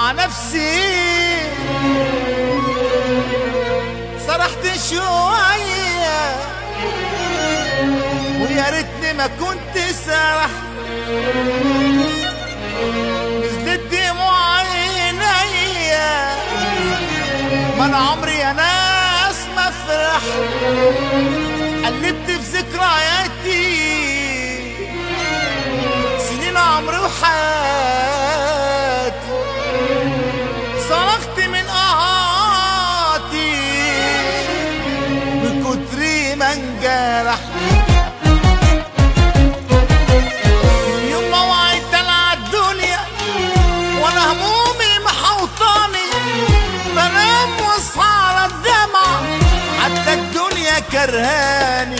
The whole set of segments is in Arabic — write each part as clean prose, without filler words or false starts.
مع نفسي سرحت شوية ويا ريتني ما كنت سرحت. نزلت دموع عينيا ما انا عمري يا ناس ما فرحت. قلبت في ذكرياتي سنين عمري وحياتي، صرخت من قهاتي من كتر ما انجرح. يوم ما وعيت على الدنيا وانا همومي محوطاني، بنام واصحى على الدمع حتى الدنيا كرهاني.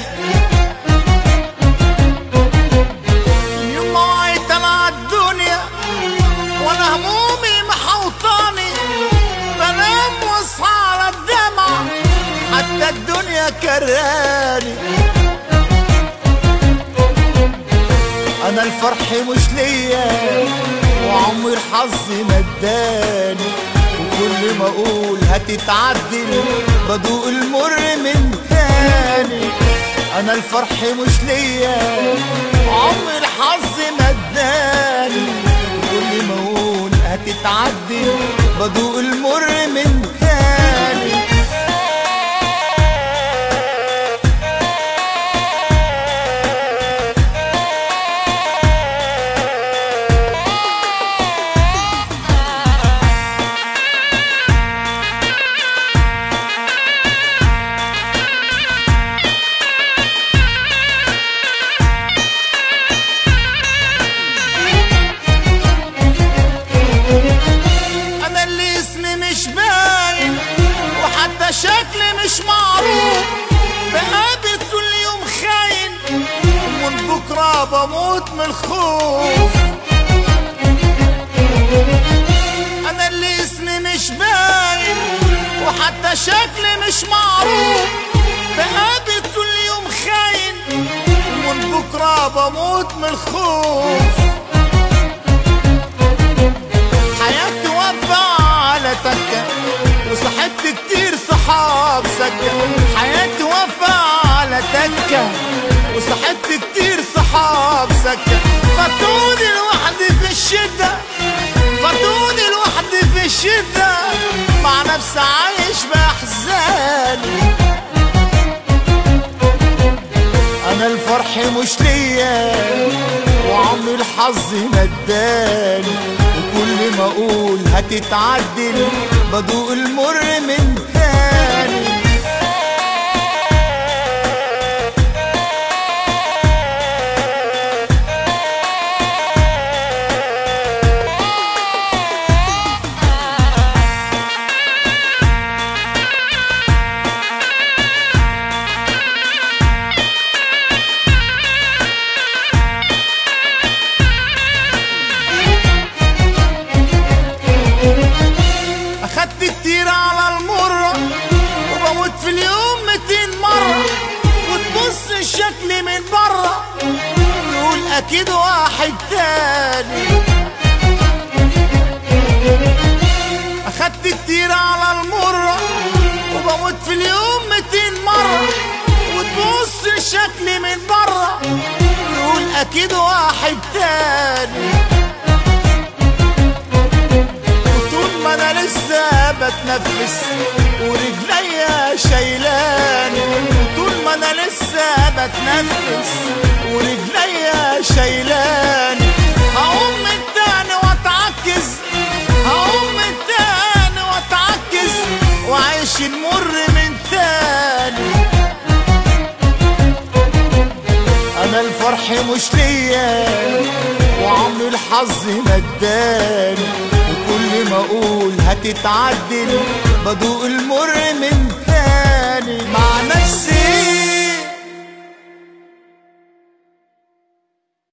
يوم ما وعيت على الدنيا وانا همومي محوطاني، بنام واصحى على الدمع حتى الدنيا كرهاني. انا الفرح مش ليا وعمر حظي مداني، وكل ما اقول هتتعدل بدوق المر من تاني. انا الفرح مش ليا عمر حظي مداني، وكل ما اقول هتتعدل بدوق المر من تاني. شكلي مش معروف، بقابل كل يوم خاين ومن بكرة بموت من الخوف. أنا اللي اسمي مش باين وحتى شكلي مش معروف، بقابل كل يوم خاين ومن بكرة بموت من الخوف. حياتي واقفة على تكة وصحبت كتير صحاب سكة. حياتي واقفة على تكة وصحبت كتير صحاب سكة. فاتوني لوحدي في الشدة، فاتوني لوحدي في الشدة، مع نفسي عايش بأحزاني. أنا الفرح مش ليا وعمر حظي مداني، وكل ما اقول هتتعدل بدوق المر من تاني. أخدت كتير على المرة وبموت في اليوم 200 مرة، وتبص الشكل من برا تقول أكيد واحد تاني. أخدت كتير على المرة وبموت في اليوم 200 مرة، وتبص الشكل من برا تقول أكيد واحد تاني. انا لسه بتنفس ورجليا شايلاني، طول ما انا لسه بتنفس ورجليا شايلاني. هقوم من تاني واتعكز، هقوم من تاني واتعكز وعيش المر من تاني. انا الفرح مش ليا وعمر الحظ مداني، وكل ما اقول هتتعدل بدوق المر من تاني. مع نفسي